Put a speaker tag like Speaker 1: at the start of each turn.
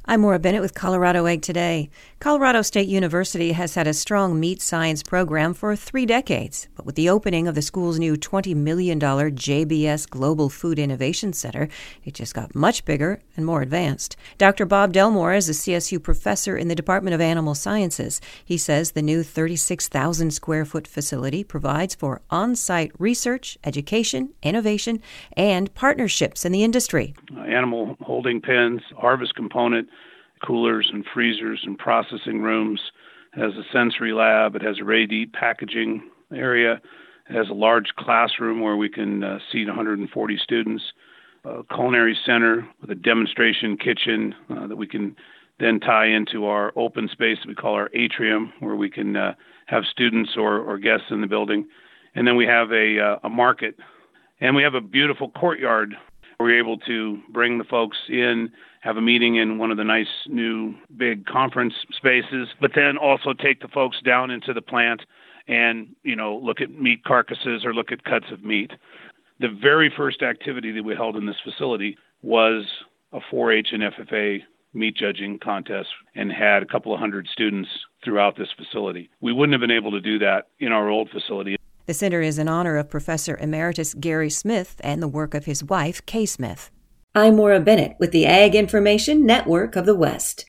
Speaker 1: I'm Maura Bennett with Colorado Egg Today. Colorado State University has had a strong meat science program for 3 decades, but with the opening of the school's new $20 million JBS Global Food Innovation Center, it just got much bigger and more advanced. Dr. Bob Delmore is a CSU professor in the Department of Animal Sciences. He says the new 36,000 square foot facility provides for on-site research, education, innovation, and partnerships in the industry.
Speaker 2: Animal holding pens, harvest component, coolers and freezers and processing rooms. It has a sensory lab. It has a ready-to-eat packaging area. It has a large classroom where we can seat 140 students. A culinary center with a demonstration kitchen that we can then tie into our open space that we call our atrium, where we can have students or guests in the building. And then we have a market. And we have a beautiful courtyard. We're able to bring the folks in, have a meeting in one of the nice new big conference spaces, but then also take the folks down into the plant and, look at meat carcasses or look at cuts of meat. The very first activity that we held in this facility was a 4-H and FFA meat judging contest and had a couple of hundred students throughout this facility. We wouldn't have been able to do that in our old facility.
Speaker 1: The center is in honor of Professor Emeritus Gary Smith and the work of his wife, Kay Smith. I'm Maura Bennett with the Ag Information Network of the West.